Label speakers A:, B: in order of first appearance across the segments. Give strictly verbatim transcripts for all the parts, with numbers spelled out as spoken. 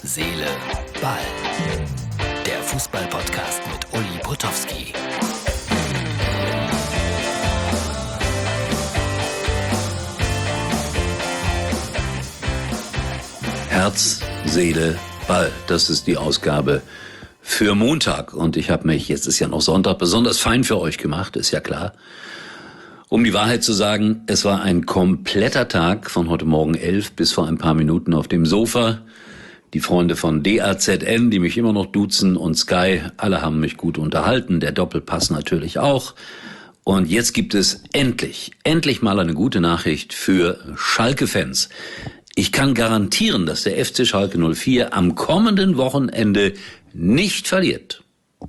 A: Seele, Ball. Der Fußball-Podcast mit Uli Potowski.
B: Herz, Seele, Ball. Das ist die Ausgabe für Montag. Und ich habe mich, jetzt ist ja noch Sonntag, besonders fein für euch gemacht, ist ja klar. Um die Wahrheit zu sagen, es war ein kompletter Tag von heute Morgen elf bis vor ein paar Minuten auf dem Sofa. Die Freunde von D A Z N, die mich immer noch duzen, und Sky, alle haben mich gut unterhalten, der Doppelpass natürlich auch. Und jetzt gibt es endlich, endlich mal eine gute Nachricht für Schalke-Fans. Ich kann garantieren, dass der F C Schalke null vier am kommenden Wochenende nicht verliert.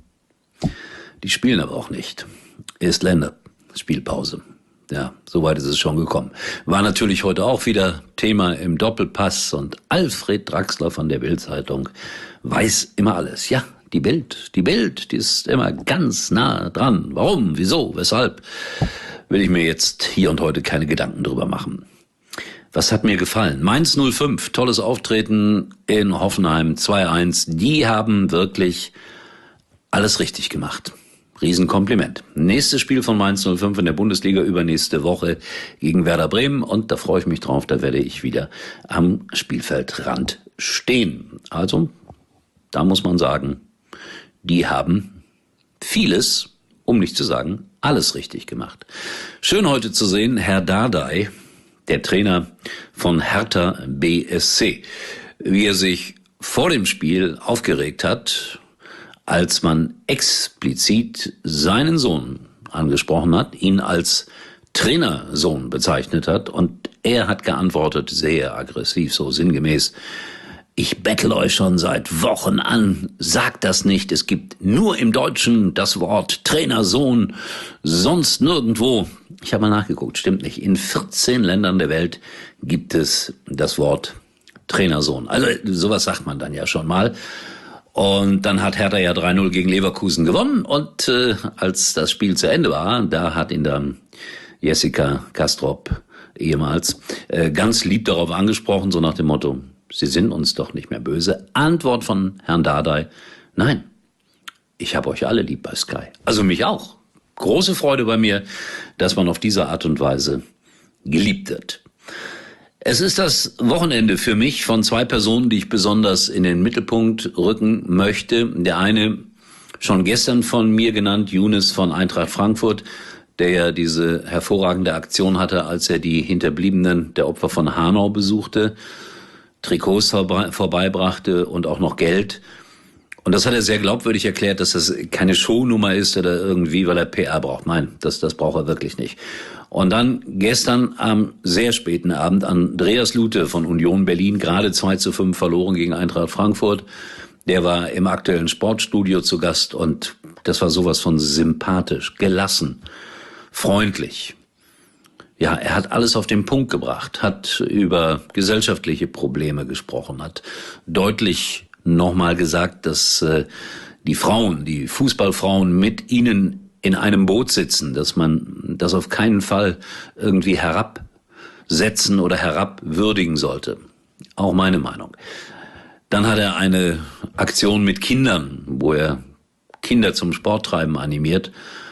B: Die spielen aber auch nicht. Ist Länderspielpause. Ja, soweit ist es schon gekommen. War natürlich heute auch wieder Thema im Doppelpass, und Alfred Draxler von der Bild-Zeitung weiß immer alles. Ja, die Bild, die Bild, die ist immer ganz nah dran. Warum, wieso, weshalb, will ich mir jetzt hier und heute keine Gedanken drüber machen. Was hat mir gefallen? Mainz null fünf, tolles Auftreten in Hoffenheim, zwei eins. Die haben wirklich alles richtig gemacht. Riesenkompliment. Nächstes Spiel von Mainz null fünf in der Bundesliga übernächste Woche gegen Werder Bremen, und da freue ich mich drauf, da werde ich wieder am Spielfeldrand stehen. Also, da muss man sagen, die haben vieles, um nicht zu sagen, alles richtig gemacht. Schön heute zu sehen, Herr Dardai, der Trainer von Hertha B S C, wie er sich vor dem Spiel aufgeregt hat, als man explizit seinen Sohn angesprochen hat, ihn als Trainersohn bezeichnet hat, und er hat geantwortet, sehr aggressiv, so sinngemäß: Ich bettle euch schon seit Wochen an, sagt das nicht, es gibt nur im Deutschen das Wort Trainersohn, sonst nirgendwo. Ich habe mal nachgeguckt, stimmt nicht, in vierzehn Ländern der Welt gibt es das Wort Trainersohn. Also sowas sagt man dann ja schon mal. Und dann hat Hertha ja drei null gegen Leverkusen gewonnen, und äh, als das Spiel zu Ende war, da hat ihn dann Jessica Kastrop ehemals äh, ganz lieb darauf angesprochen, so nach dem Motto: Sie sind uns doch nicht mehr böse. Antwort von Herrn Dardai: Nein, ich habe euch alle lieb bei Sky. Also mich auch. Große Freude bei mir, dass man auf diese Art und Weise geliebt wird. Es ist das Wochenende für mich von zwei Personen, die ich besonders in den Mittelpunkt rücken möchte. Der eine, schon gestern von mir genannt, Younes von Eintracht Frankfurt, der ja diese hervorragende Aktion hatte, als er die Hinterbliebenen der Opfer von Hanau besuchte, Trikots vorbei, vorbeibrachte und auch noch Geld. Und das hat er sehr glaubwürdig erklärt, dass das keine Shownummer ist oder irgendwie, weil er P R braucht. Nein, das, das braucht er wirklich nicht. Und dann gestern am sehr späten Abend Andreas Lute von Union Berlin, gerade zwei zu fünf verloren gegen Eintracht Frankfurt. Der war im aktuellen Sportstudio zu Gast, und das war sowas von sympathisch, gelassen, freundlich. Ja, er hat alles auf den Punkt gebracht, hat über gesellschaftliche Probleme gesprochen, hat deutlich nochmal gesagt, dass äh, die Frauen, die Fußballfrauen mit ihnen in einem Boot sitzen, dass man das auf keinen Fall irgendwie herabsetzen oder herabwürdigen sollte. Auch meine Meinung. Dann hat er eine Aktion mit Kindern, wo er Kinder zum Sporttreiben animiert.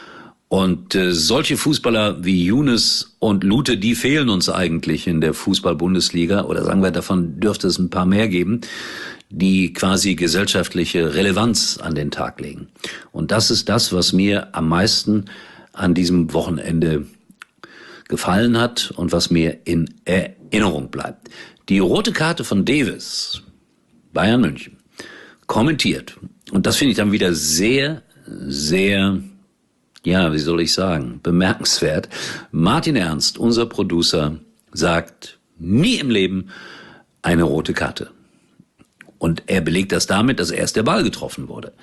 B: Und äh, solche Fußballer wie Younes und Lute, die fehlen uns eigentlich in der Fußball-Bundesliga. Oder sagen wir, davon dürfte es ein paar mehr geben, die quasi gesellschaftliche Relevanz an den Tag legen. Und das ist das, was mir am meisten an diesem Wochenende gefallen hat und was mir in Erinnerung bleibt. Die rote Karte von Davis, Bayern München, kommentiert. Und das finde ich dann wieder sehr, sehr, ja, wie soll ich sagen, bemerkenswert. Martin Ernst, unser Producer, sagt: Nie im Leben eine rote Karte. Und er belegt das damit, dass erst der Ball getroffen wurde.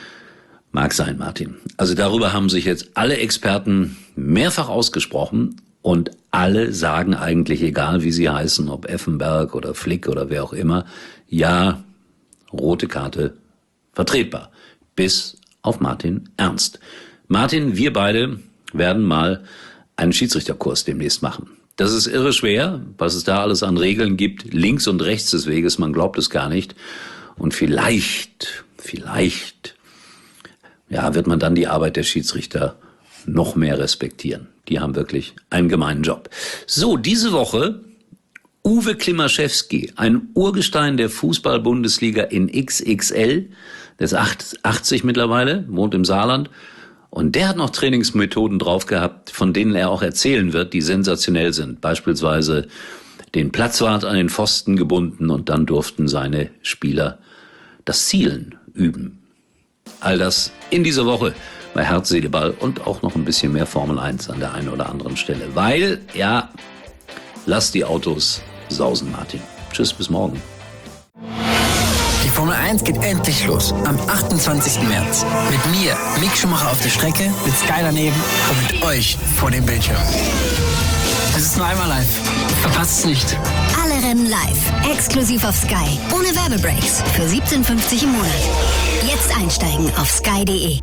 B: Mag sein, Martin. Also darüber haben sich jetzt alle Experten mehrfach ausgesprochen, und alle sagen eigentlich, egal wie sie heißen, ob Effenberg oder Flick oder wer auch immer, ja, rote Karte vertretbar. Bis auf Martin Ernst. Martin, wir beide werden mal einen Schiedsrichterkurs demnächst machen. Das ist irre schwer, was es da alles an Regeln gibt, links und rechts des Weges, man glaubt es gar nicht. Und vielleicht, vielleicht, ja, wird man dann die Arbeit der Schiedsrichter noch mehr respektieren. Die haben wirklich einen gemeinen Job. So, diese Woche Uwe Klimaschewski, ein Urgestein der Fußball-Bundesliga in X X L, der ist achtzig mittlerweile, wohnt im Saarland. Und der hat noch Trainingsmethoden drauf gehabt, von denen er auch erzählen wird, die sensationell sind. Beispielsweise den Platzwart an den Pfosten gebunden und dann durften seine Spieler das Zielen üben. All das in dieser Woche bei Herz, Seele, Ball und auch noch ein bisschen mehr Formel eins an der einen oder anderen Stelle. Weil, ja, lass die Autos sausen, Martin. Tschüss, bis morgen.
A: Die Formel eins geht endlich los. Am achtundzwanzigsten März. Mit mir, Mick Schumacher auf der Strecke, mit Sky daneben und mit euch vor dem Bildschirm. Es ist nur einmal live. Verpasst es nicht.
C: Alle Rennen live. Exklusiv auf Sky. Ohne Werbebreaks. Für siebzehn fünfzig im Monat. Jetzt einsteigen auf sky punkt de.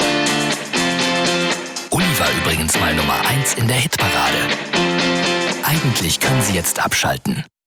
A: Uli war übrigens mal Nummer eins in der Hitparade. Eigentlich können Sie jetzt abschalten.